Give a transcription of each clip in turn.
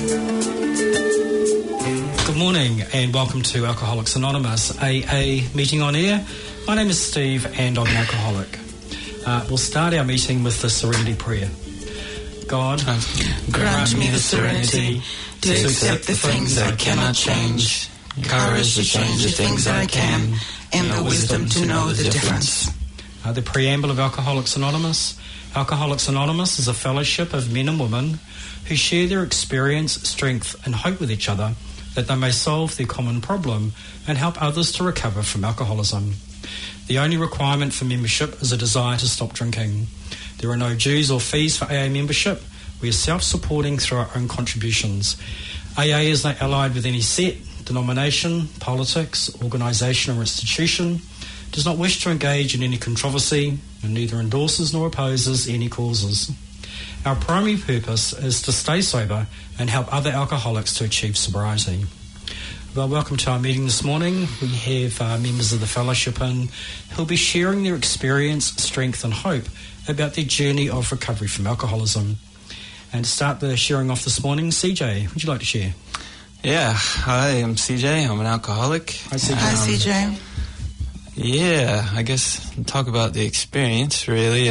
Good morning and welcome to Alcoholics Anonymous AA Meeting on Air. My name is Steve and I'm an alcoholic. We'll start our meeting with the Serenity Prayer. God, grant me the serenity to accept the things I cannot change, courage to change the things I can, and the wisdom to know the difference. The preamble of Alcoholics Anonymous. Alcoholics Anonymous is a fellowship of men and women who share their experience, strength and hope with each other that they may solve their common problem and help others to recover from alcoholism. The only requirement for membership is a desire to stop drinking. There are no dues or fees for AA membership. We are self-supporting through our own contributions. AA is not allied with any set, denomination, politics, organisation or institution, does not wish to engage in any controversy, and neither endorses nor opposes any causes. Our primary purpose is to stay sober and help other alcoholics to achieve sobriety. Well, welcome to our meeting this morning. We have members of the fellowship in who'll be sharing their experience, strength and hope about their journey of recovery from alcoholism. And to start the sharing off this morning, CJ, would you like to share? Yeah, hi, I'm CJ. I'm an alcoholic. Hi, CJ. Hi, CJ. Yeah, I guess talk about the experience, really.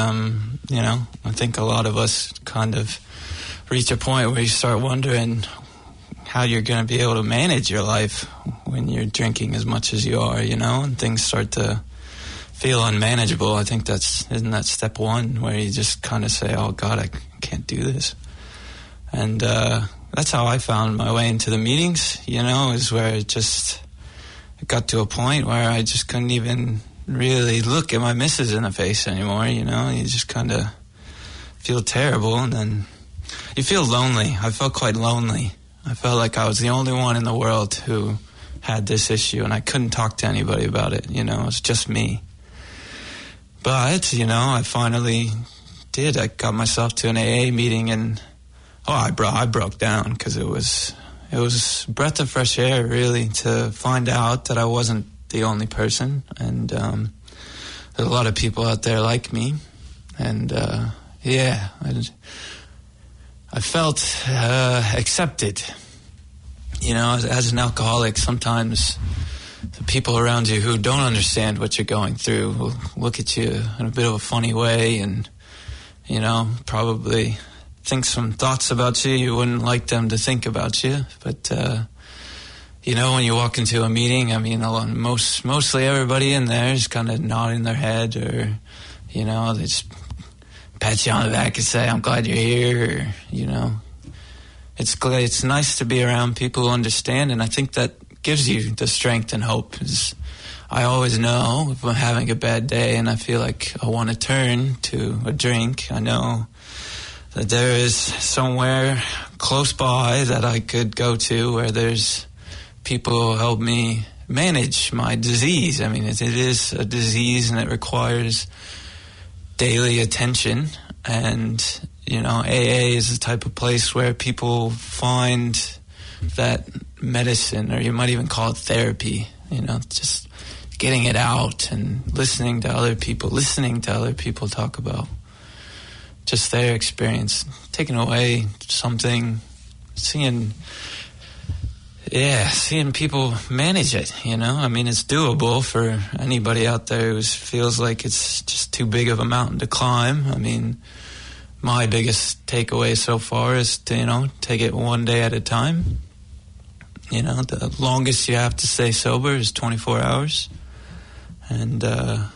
I think a lot of us kind of reach a point where you start wondering how you're going to be able to manage your life when you're drinking as much as you are, and things start to feel unmanageable. I think isn't that step one, where you just kind of say, oh God, I can't do this. And that's how I found my way into the meetings, is where it got to a point where I just couldn't even really look at my missus in the face anymore, you just kind of feel terrible, and then you feel lonely. I felt quite lonely. I felt like I was the only one in the world who had this issue, and I couldn't talk to anybody about it, it was just me. But, I finally did. I got myself to an AA meeting, and I broke down, because it was a breath of fresh air, really, to find out that I wasn't the only person, and there's a lot of people out there like me, and I felt accepted. As an alcoholic, sometimes the people around you who don't understand what you're going through will look at you in a bit of a funny way, and probably think some thoughts about you wouldn't like them to think about you. But when you walk into a meeting, mostly everybody in there is kind of nodding their head, or they just pat you on the back and say, I'm glad you're here, or, it's nice to be around people who understand, and I think that gives you the strength and hope. I always know if I'm having a bad day and I feel like I want to turn to a drink, I know that there is somewhere close by that I could go to where there's people who help me manage my disease. It is a disease, and it requires daily attention, and AA is the type of place where people find that medicine, or you might even call it therapy, just getting it out and listening to other people talk about just their experience, taking away something, seeing people manage it, it's doable for anybody out there who feels like it's just too big of a mountain to climb. My biggest takeaway so far is to, take it one day at a time. The longest you have to stay sober is 24 hours. And,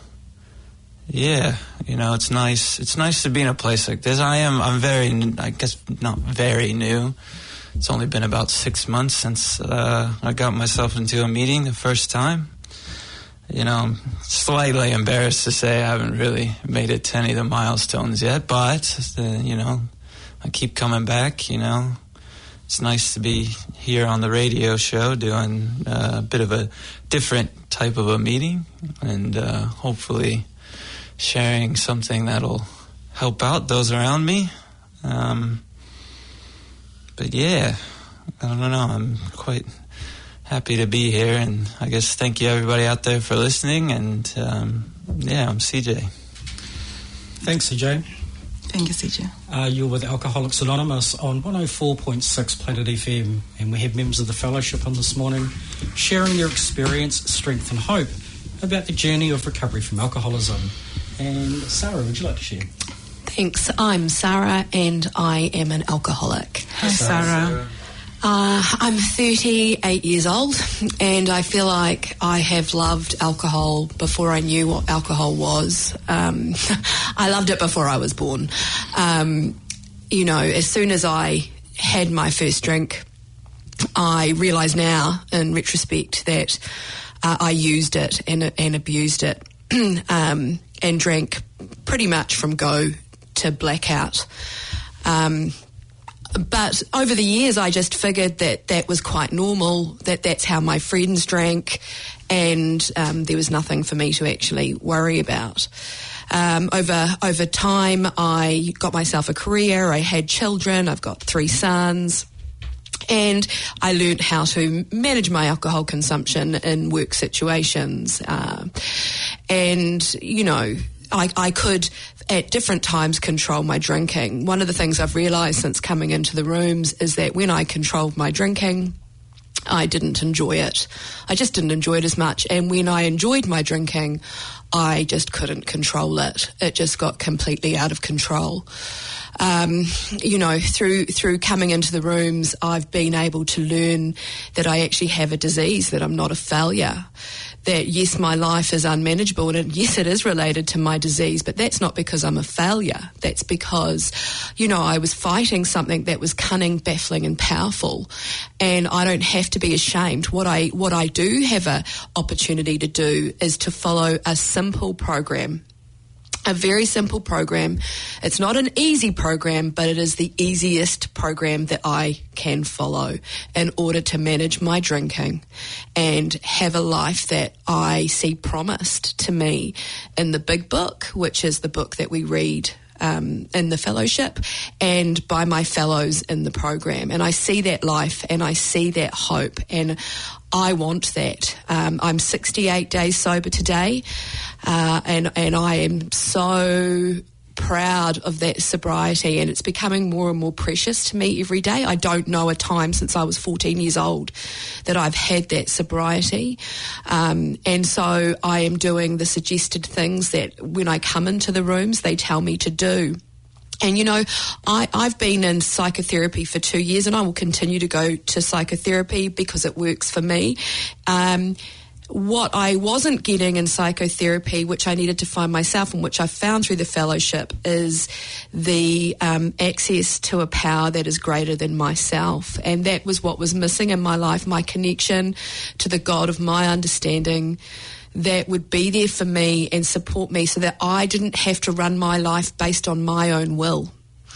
it's nice. It's nice to be in a place like this. I'm not very new. It's only been about 6 months since I got myself into a meeting the first time. I'm slightly embarrassed to say I haven't really made it to any of the milestones yet, but, I keep coming back, It's nice to be here on the radio show doing a bit of a different type of a meeting, and hopefully sharing something that'll help out those around me. But yeah, I don't know, I'm quite happy to be here, and I guess thank you everybody out there for listening, and I'm CJ. Thanks, CJ. Thank you, CJ. You're with Alcoholics Anonymous on 104.6 Planet FM, and we have members of the fellowship on this morning sharing their experience, strength and hope about the journey of recovery from alcoholism. And Sarah, would you like to share? Thanks. I'm Sarah and I am an alcoholic. Hi, Sarah. I'm 38 years old and I feel like I have loved alcohol before I knew what alcohol was. I loved it before I was born. As soon as I had my first drink, I realise now in retrospect that I used it and abused it and drank pretty much from go to blackout. But over the years, I just figured that was quite normal, that's how my friends drank, and there was nothing for me to actually worry about. Over time, I got myself a career, I had children, I've got 3 sons, and I learnt how to manage my alcohol consumption in work situations. I could at different times control my drinking. One of the things I've realised since coming into the rooms is that when I controlled my drinking, I didn't enjoy it. I just didn't enjoy it as much. And when I enjoyed my drinking, I just couldn't control it. It just got completely out of control. Through coming into the rooms, I've been able to learn that I actually have a disease, that I'm not a failure. That yes, my life is unmanageable, and yes, it is related to my disease, but that's not because I'm a failure. That's because, I was fighting something that was cunning, baffling and powerful, and I don't have to be ashamed. What I do have an opportunity to do is to follow a simple program. A very simple program. It's not an easy program, but it is the easiest program that I can follow in order to manage my drinking and have a life that I see promised to me in the Big Book, which is the book that we read in the fellowship and by my fellows in the program. And I see that life and I see that hope, and I want that. I'm 68 days sober today, and I am so proud of that sobriety, and it's becoming more and more precious to me every day. I don't know a time since I was 14 years old that I've had that sobriety, and so I am doing the suggested things that when I come into the rooms they tell me to do. And, I've been in psychotherapy for 2 years, and I will continue to go to psychotherapy because it works for me. What I wasn't getting in psychotherapy, which I needed to find myself and which I found through the fellowship, is the access to a power that is greater than myself. And that was what was missing in my life, my connection to the God of my understanding that would be there for me and support me so that I didn't have to run my life based on my own will.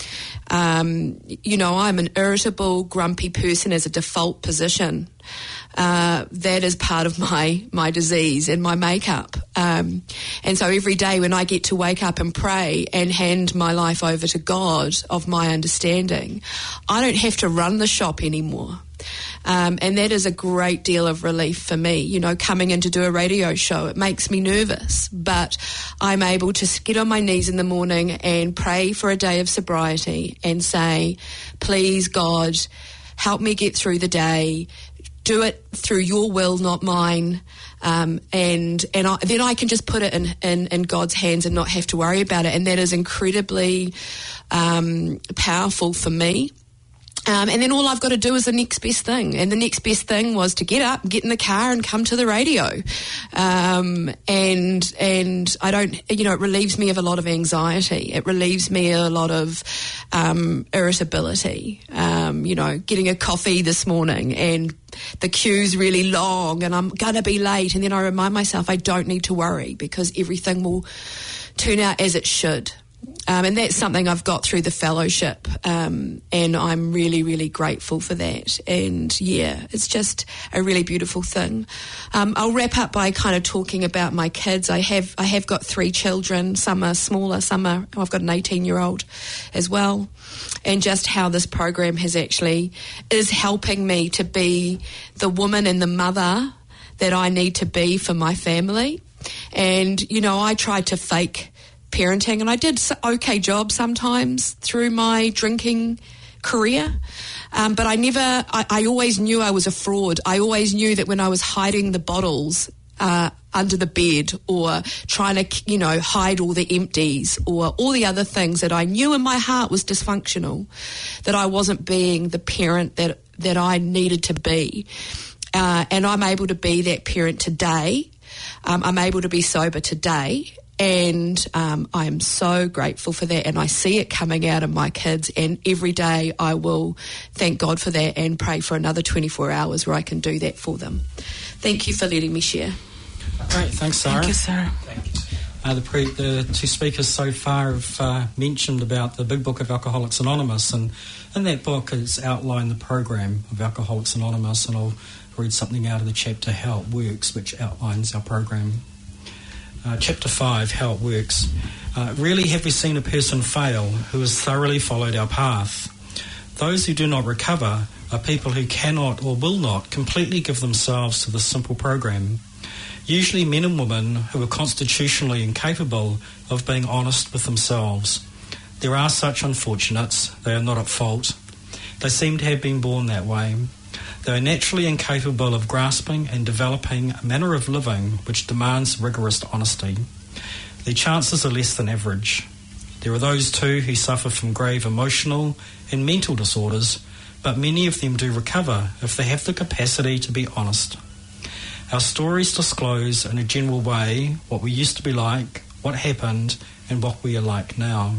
I'm an irritable, grumpy person as a default position. That is part of my disease and my makeup. And so every day when I get to wake up and pray and hand my life over to God of my understanding, I don't have to run the shop anymore. And that is a great deal of relief for me. Coming in to do a radio show, it makes me nervous, but I'm able to get on my knees in the morning and pray for a day of sobriety and say, please, God, help me get through the day. Do it through your will, not mine. Then I can just put it in God's hands and not have to worry about it. And that is incredibly powerful for me. And then all I've got to do is the next best thing. And the next best thing was to get up, get in the car and come to the radio. And I don't, it relieves me of a lot of anxiety. It relieves me of a lot of irritability. Getting a coffee this morning and the queue's really long and I'm going to be late. And then I remind myself I don't need to worry because everything will turn out as it should. And that's something I've got through the fellowship, and I'm really, really grateful for that. And yeah, it's just a really beautiful thing. I'll wrap up by kind of talking about my kids. I have got 3 children. Some are smaller, I've got an 18-year-old as well. And just how this program is helping me to be the woman and the mother that I need to be for my family. And, I tried to fake parenting, and I did okay job sometimes through my drinking career, but I always knew I was a fraud. I always knew that when I was hiding the bottles under the bed, or trying to, hide all the empties, or all the other things that I knew in my heart was dysfunctional, that I wasn't being the parent that I needed to be. And I'm able to be that parent today. I'm able to be sober today. And I am so grateful for that, and I see it coming out of my kids, and every day I will thank God for that and pray for another 24 hours where I can do that for them. Thank you for letting me share. Great, thanks, Sarah. Thank you, Sarah. Thank you. The two speakers so far have mentioned about the Big Book of Alcoholics Anonymous, and in that book has outlined the program of Alcoholics Anonymous, and I'll read something out of the chapter How It Works, which outlines our program. Chapter 5, How It Works. Rarely have we seen a person fail who has thoroughly followed our path. Those who do not recover are people who cannot or will not completely give themselves to this simple program. Usually men and women who are constitutionally incapable of being honest with themselves. There are such unfortunates. They are not at fault. They seem to have been born that way. They are naturally incapable of grasping and developing a manner of living which demands rigorous honesty. Their chances are less than average. There are those too who suffer from grave emotional and mental disorders, but many of them do recover if they have the capacity to be honest. Our stories disclose in a general way what we used to be like, what happened, and what we are like now.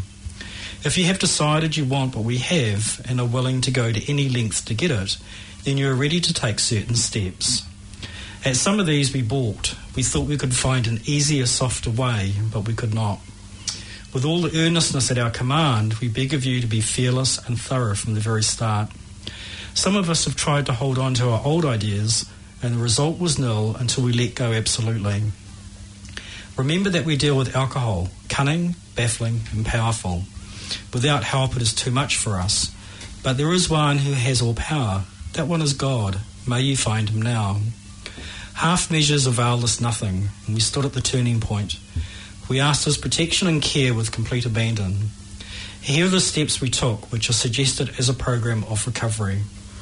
If you have decided you want what we have and are willing to go to any length to get it, then you are ready to take certain steps. At some of these we balked. We thought we could find an easier, softer way, but we could not. With all the earnestness at our command, we beg of you to be fearless and thorough from the very start. Some of us have tried to hold on to our old ideas, and the result was nil until we let go absolutely. Remember that we deal with alcohol, cunning, baffling, and powerful. Without help it is too much for us. But there is one who has all power. That one is God. May you find him now. Half measures availed us nothing, and we stood at the turning point. We asked his protection and care with complete abandon. Here are the steps we took, which are suggested as a program of recovery.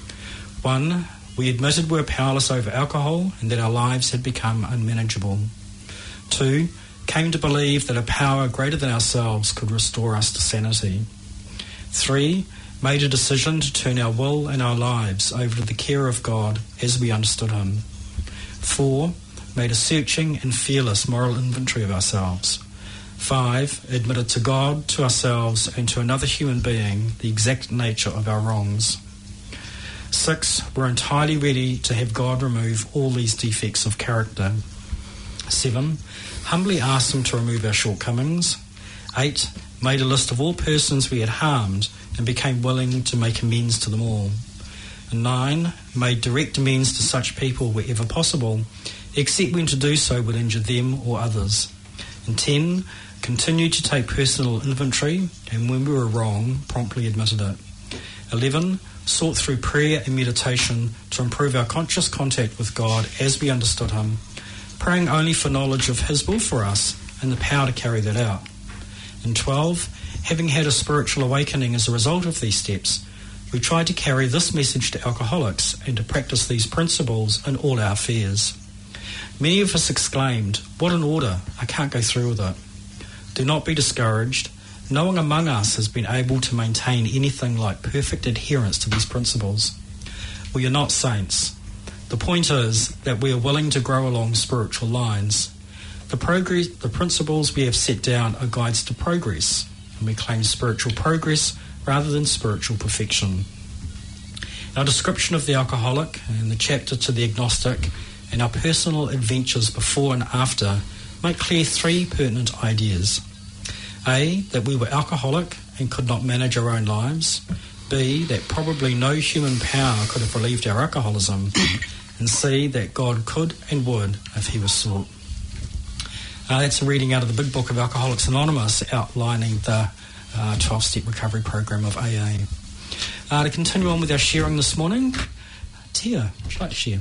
1. We admitted we were powerless over alcohol and that our lives had become unmanageable. 2. Came to believe that a power greater than ourselves could restore us to sanity. 3. Made a decision to turn our will and our lives over to the care of God as we understood him. 4. Made a searching and fearless moral inventory of ourselves. 5. Admitted to God, to ourselves, and to another human being the exact nature of our wrongs. 6. We're entirely ready to have God remove all these defects of character. 7. Humbly asked him to remove our shortcomings. 8. Made a list of all persons we had harmed and became willing to make amends to them all. And 9. Made direct amends to such people wherever possible, except when to do so would injure them or others. And 10. Continued to take personal inventory, and when we were wrong, promptly admitted it. 11. Sought through prayer and meditation to improve our conscious contact with God as we understood him, praying only for knowledge of his will for us and the power to carry that out. And 12. Having had a spiritual awakening as a result of these steps, we tried to carry this message to alcoholics and to practice these principles in all our affairs. Many of us exclaimed, "What an order, I can't go through with it." Do not be discouraged. No one among us has been able to maintain anything like perfect adherence to these principles. We are not saints. The point is that we are willing to grow along spiritual lines. The principles we have set down are guides to progress, and we claim spiritual progress rather than spiritual perfection. Our description of the alcoholic and the chapter to the agnostic and our personal adventures before and after make clear 3 pertinent ideas. A, that we were alcoholic and could not manage our own lives. B, that probably no human power could have relieved our alcoholism. And C, that God could and would if he was sought. That's a reading out of the Big Book of Alcoholics Anonymous outlining the 12-step recovery program of AA. To continue on with our sharing this morning, Tia, would you like to share?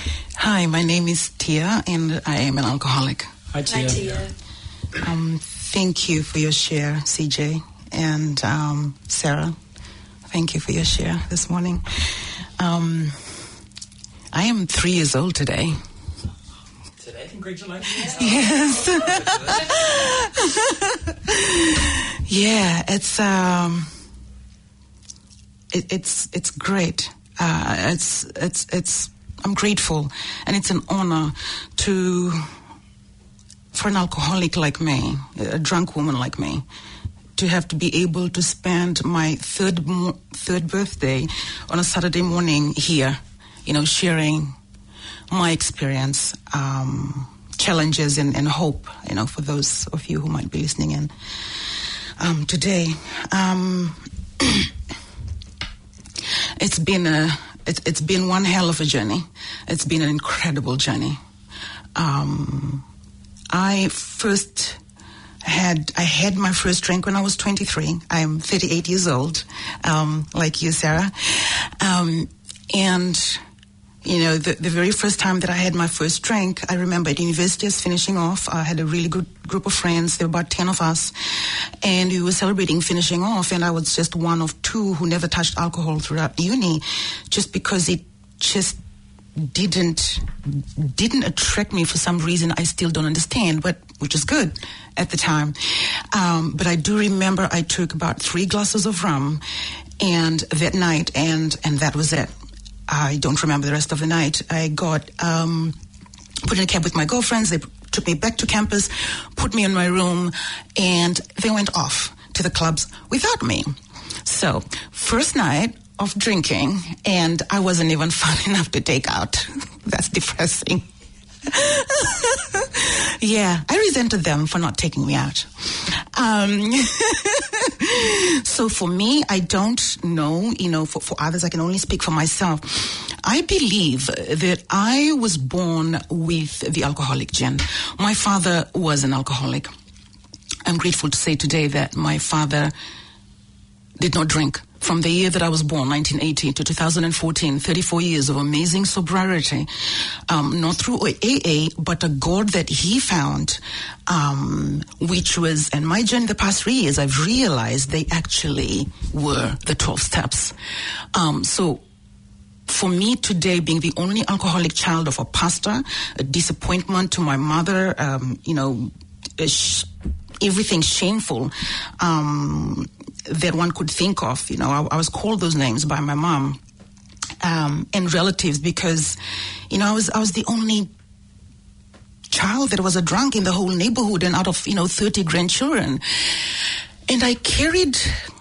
Hi, my name is Tia and I am an alcoholic. Hi, Tia. Hi, Tia. Thank you for your share, CJ, and Sarah. Thank you for your share this morning. I am 3 years old today. Today, congratulations. Yes. Yeah, it's great. I'm grateful, and it's an honor for an alcoholic like me, a drunk woman like me, to have to be able to spend my third birthday on a Saturday morning here, sharing my experience, challenges and hope, for those of you who might be listening in today. It's been one hell of a journey. It's been an incredible journey. I had my first drink when I was 23. I'm 38 years old, like you, Sarah. And the very first time that I had my first drink, I remember at university, I was finishing off. I had a really good group of friends. There were about 10 of us. And we were celebrating finishing off. And I was just one of two who never touched alcohol throughout uni, just because it just didn't attract me for some reason I still don't understand, but which is good at the time. But I do remember I took about 3 glasses of rum and that night, and that was it. I don't remember the rest of the night. I got put in a cab with my girlfriends. They took me back to campus, put me in my room, and they went off to the clubs without me. So, first night of drinking, and I wasn't even fun enough to take out. That's depressing. Yeah, I resented them for not taking me out. So for me, I don't know, for others, I can only speak for myself. I believe that I was born with the alcoholic gene. My father was an alcoholic. I'm grateful to say today that my father did not drink. From the year that I was born, 1980, to 2014, 34 years of amazing sobriety, not through AA, but a God that he found, which was, and my journey the past 3 years, I've realized they actually were the 12 steps. So for me today, being the only alcoholic child of a pastor, a disappointment to my mother, everything shameful, that one could think of. I was called those names by my mom and relatives because, I was the only child that was a drunk in the whole neighborhood and out of, 30 grandchildren. And I carried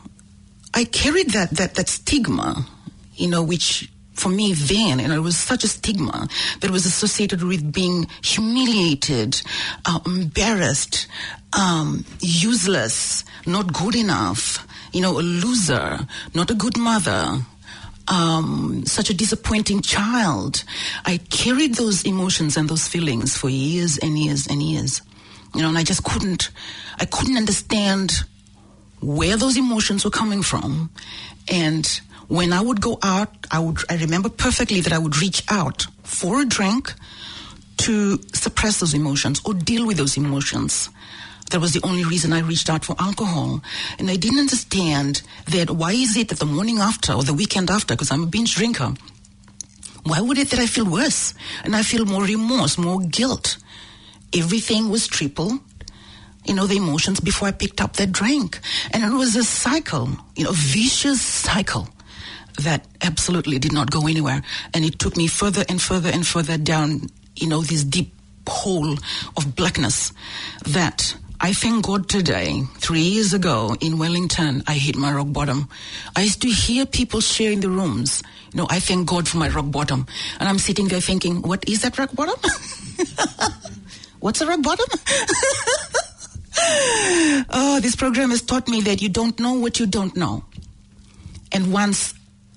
that stigma, which for me then, it was such a stigma that was associated with being humiliated, embarrassed, useless, not good enough, a loser, not a good mother, such a disappointing child. I carried those emotions and those feelings for years and years and years. And I just couldn't understand where those emotions were coming from. And when I would go out, I remember perfectly that I would reach out for a drink to suppress those emotions or deal with those emotions. That was the only reason I reached out for alcohol. And I didn't understand that why is it that the morning after or the weekend after, because I'm a binge drinker, why would it that I feel worse? And I feel more remorse, more guilt. Everything was triple, the emotions before I picked up that drink. And it was a cycle, a vicious cycle that absolutely did not go anywhere. And it took me further and further and further down, this deep hole of blackness that I thank God today, 3 years ago in Wellington, I hit my rock bottom. I used to hear people share in the rooms, I thank God for my rock bottom. And I'm sitting there thinking, what is that rock bottom? What's a rock bottom? Oh, this program has taught me that you don't know what you don't know. And once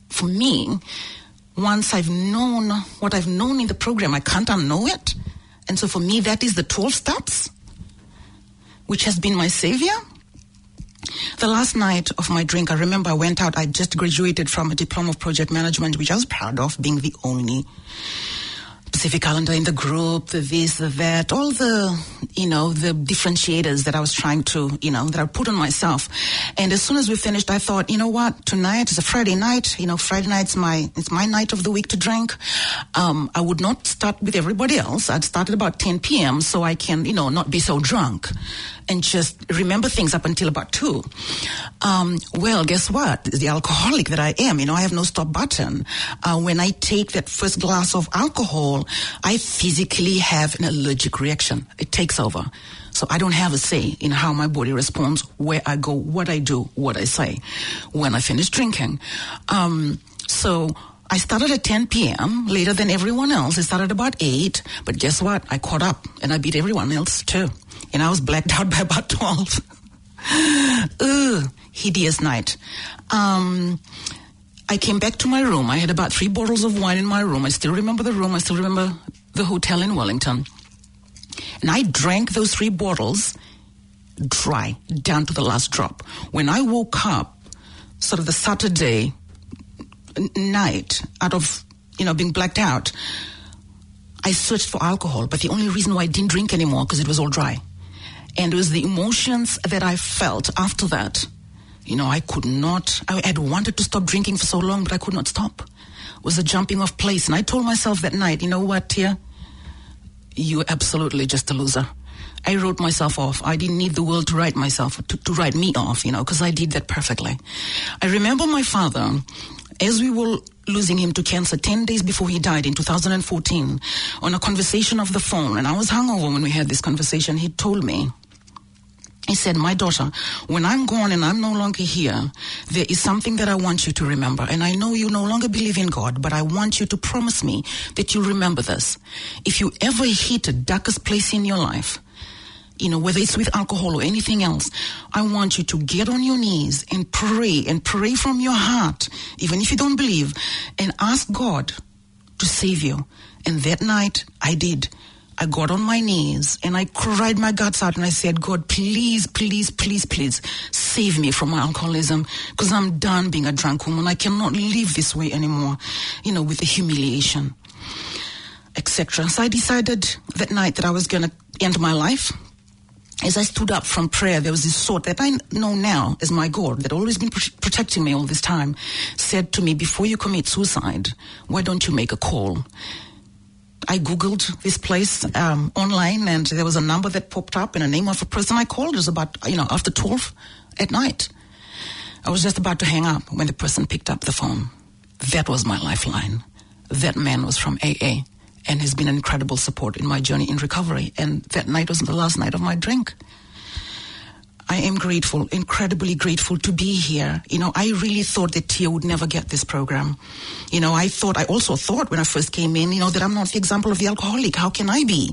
I've known what I've known in the program, I can't unknow it. And so for me, that is the 12 steps, which has been my savior. The last night of my drink, I remember I went out. I just graduated from a diploma of project management, which I was proud of, being the only civic calendar in the group, the this, the that, all the, the differentiators that I was trying to, that I put on myself. And as soon as we finished, I thought, you know what, tonight is a Friday night. Friday night's it's my night of the week to drink. I would not start with everybody else. I'd start at about 10 p.m. so I can, not be so drunk and just remember things up until about 2. Well, guess what? The alcoholic that I am, I have no stop button. When I take that first glass of alcohol, I physically have an allergic reaction. It takes over. So I don't have a say in how my body responds, where I go, what I do, what I say when I finish drinking. So I started at 10 p.m., later than everyone else. I started about 8, but guess what? I caught up and I beat everyone else too. And I was blacked out by about 12. Ugh, hideous night. I came back to my room. I had about 3 bottles of wine in my room. I still remember the room. I still remember the hotel in Wellington. And I drank those 3 bottles dry, down to the last drop. When I woke up, sort of the Saturday night, out of, being blacked out, I searched for alcohol. But the only reason why I didn't drink anymore, because it was all dry. And it was the emotions that I felt after that. I could not, I had wanted to stop drinking for so long, but I could not stop. It was a jumping off place. And I told myself that night, you know what, Tia? You're absolutely just a loser. I wrote myself off. I didn't need the world to write myself, to write me off, because I did that perfectly. I remember my father, as we were losing him to cancer 10 days before he died in 2014, on a conversation of the phone, and I was hungover when we had this conversation, he told me, he said, my daughter, when I'm gone and I'm no longer here, there is something that I want you to remember. And I know you no longer believe in God, but I want you to promise me that you'll remember this. If you ever hit the darkest place in your life, whether it's with alcohol or anything else, I want you to get on your knees and pray from your heart, even if you don't believe, and ask God to save you. And that night, I did. I got on my knees and I cried my guts out and I said, God, please, please, please, please save me from my alcoholism, because I'm done being a drunk woman. I cannot live this way anymore, with the humiliation, etc. So I decided that night that I was going to end my life. As I stood up from prayer, there was this thought that I know now as my God, that always been protecting me all this time, said to me, before you commit suicide, why don't you make a call? I Googled this place online, and there was a number that popped up and a name of a person I called. It was about, after 12 at night. I was just about to hang up when the person picked up the phone. That was my lifeline. That man was from AA and has been an incredible support in my journey in recovery. And that night was the last night of my drink. I am grateful, incredibly grateful to be here. I really thought that Tia would never get this program. I also thought when I first came in, that I'm not the example of the alcoholic. How can I be?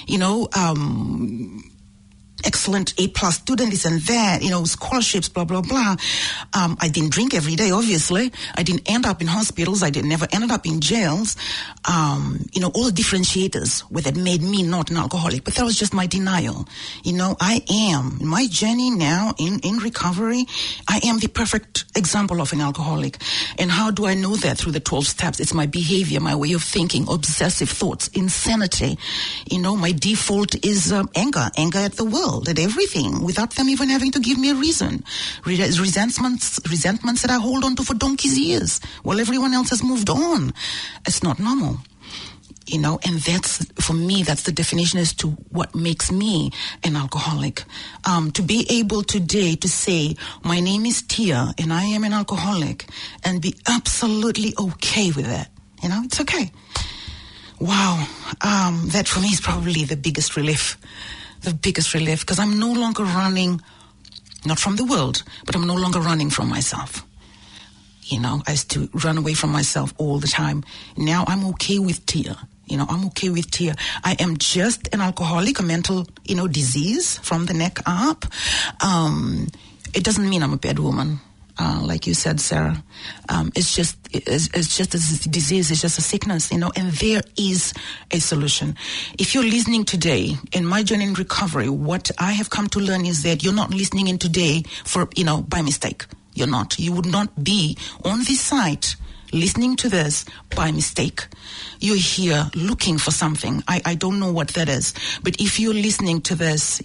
Excellent A+ student, this and that, scholarships, blah, blah, blah. I didn't drink every day, obviously. I didn't end up in hospitals. I never ended up in jails. All the differentiators that made me not an alcoholic. But that was just my denial. I am, in my journey now in recovery, I am the perfect example of an alcoholic. And how do I know that? Through the 12 steps. It's my behavior, my way of thinking, obsessive thoughts, insanity. My default is anger at the world, at everything, without them even having to give me a reason. Resentments that I hold on to for donkey's years while everyone else has moved on. It's not normal. And that's, for me, that's the definition as to what makes me an alcoholic. To be able today to say, my name is Tia and I am an alcoholic, and be absolutely okay with that. It's okay. Wow. That for me is probably the biggest relief. Because I'm no longer running, not from the world, but I'm no longer running from myself. I used to run away from myself all the time. Now I'm okay with Tia. I'm okay with Tia. I am just an alcoholic, a mental, disease from the neck up. It doesn't mean I'm a bad woman. Like you said, Sarah, it's just a disease. It's just a sickness, and there is a solution. If you're listening today in my journey in recovery, what I have come to learn is that you're not listening in today by mistake. You're not. You would not be on this site listening to this by mistake, you're here looking for something. I don't know what that is. But if you're listening to this,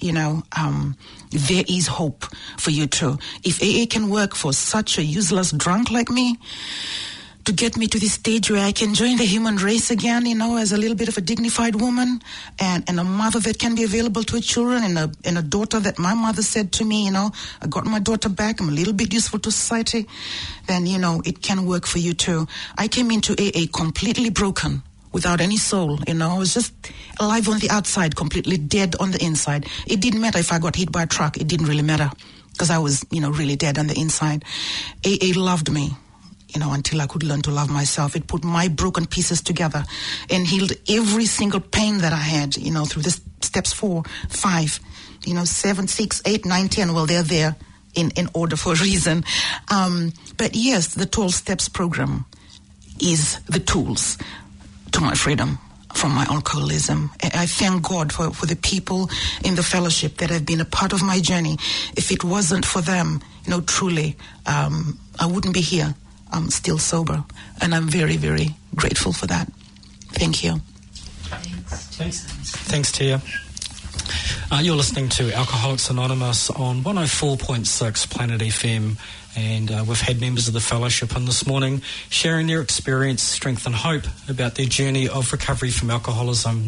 there is hope for you too. If AA can work for such a useless drunk like me, to get me to this stage where I can join the human race again, as a little bit of a dignified woman and a mother that can be available to her children and a daughter that my mother said to me, I got my daughter back, I'm a little bit useful to society, then, it can work for you too. I came into AA completely broken, without any soul, I was just alive on the outside, completely dead on the inside. It didn't matter if I got hit by a truck, it didn't really matter, because I was, really dead on the inside. AA loved me. Until I could learn to love myself. It put my broken pieces together and healed every single pain that I had, through the steps 4, 5, 7, 6, 8, 9, 10. Well, they're there in order for a reason. But yes, the 12 Steps program is the tools to my freedom from my alcoholism. I thank God for the people in the fellowship that have been a part of my journey. If it wasn't for them, truly, I wouldn't be here. I'm still sober, and I'm very, very grateful for that. Thank you. Thanks, Tia. You're listening to Alcoholics Anonymous on 104.6 Planet FM, and we've had members of the fellowship in this morning sharing their experience, strength and hope about their journey of recovery from alcoholism.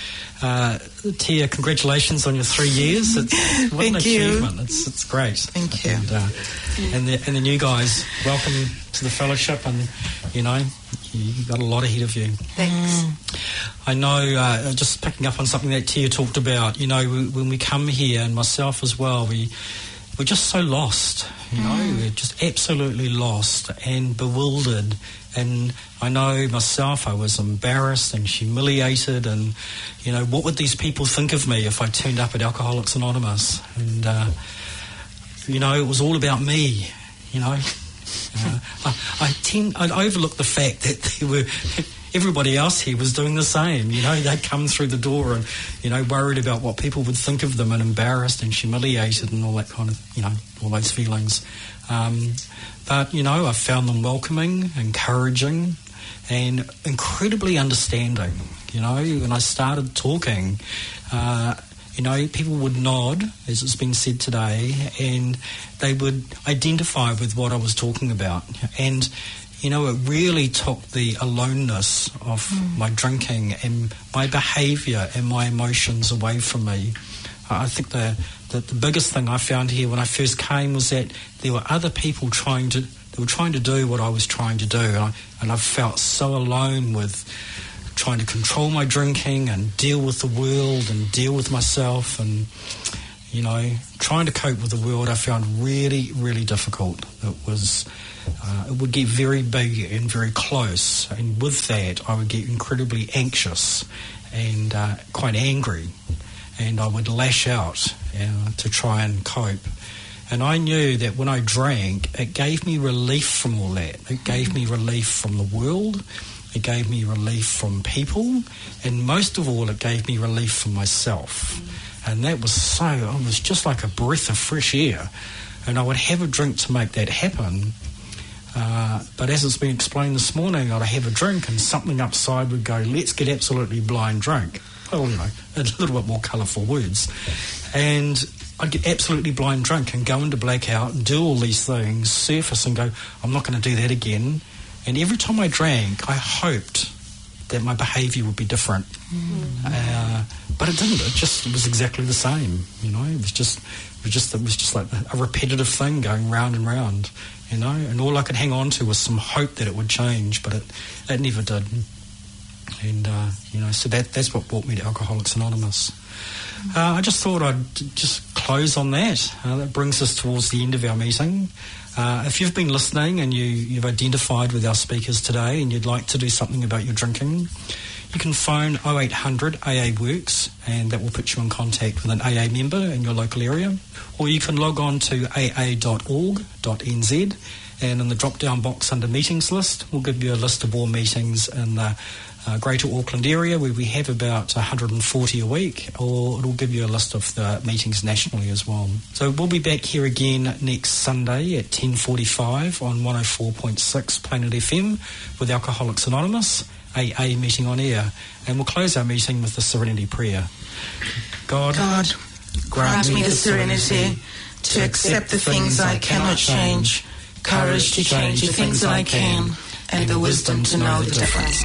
Tia, congratulations on your 3 years. What an achievement. It's great. Thank you. And the new guys, welcome to the fellowship, and you got a lot ahead of you. Thanks. I know, just picking up on something that Tia talked about, when we come here, and myself as well, we're just so lost, we're just absolutely lost and bewildered. And I know myself, I was embarrassed and humiliated, and, what would these people think of me if I turned up at Alcoholics Anonymous? And, it was all about me, I'd overlook the fact that everybody else here was doing the same. They'd come through the door and, worried about what people would think of them, and embarrassed and humiliated and all that kind of, all those feelings. But, I found them welcoming, encouraging, and incredibly understanding. When I started talking, people would nod, as it's been said today, and they would identify with what I was talking about. And, it really took the aloneness of my drinking and my behaviour and my emotions away from me. I think the biggest thing I found here when I first came was that there were other people trying to do what I was trying to do, and I felt so alone with trying to control my drinking and deal with the world and deal with myself, and trying to cope with the world I found really, really difficult. It would get very big and very close, and with that I would get incredibly anxious and quite angry, and I would lash out to try and cope. And I knew that when I drank, it gave me relief from all that. It gave me relief from the world, it gave me relief from people, and most of all, it gave me relief from myself. And that was it was just like a breath of fresh air. And I would have a drink to make that happen. But as it's been explained this morning, I'd have a drink and something upside would go, let's get absolutely blind drunk. Well, a little bit more colourful words. And I'd get absolutely blind drunk and go into blackout and do all these things, surface and go, I'm not going to do that again. And every time I drank, I hoped that my behaviour would be different. But it didn't. It was exactly the same. It was just like a repetitive thing going round and round. And all I could hang on to was some hope that it would change, but it never did. And so that's what brought me to Alcoholics Anonymous. I just thought I'd just close on that. That brings us towards the end of our meeting. If you've been listening and you've identified with our speakers today and you'd like to do something about your drinking, you can phone 0800 AA Works, and that will put you in contact with an AA member in your local area. Or you can log on to aa.org.nz And in the drop-down box under meetings list, we'll give you a list of all meetings in the Greater Auckland area, where we have about 140 a week, or it'll give you a list of the meetings nationally as well. So we'll be back here again next Sunday at 10:45 on 104.6 Planet FM with Alcoholics Anonymous, AA meeting on air. And we'll close our meeting with the Serenity Prayer. God, grant me the serenity to accept the things I cannot change, courage to change the things I can, and the wisdom to know the difference.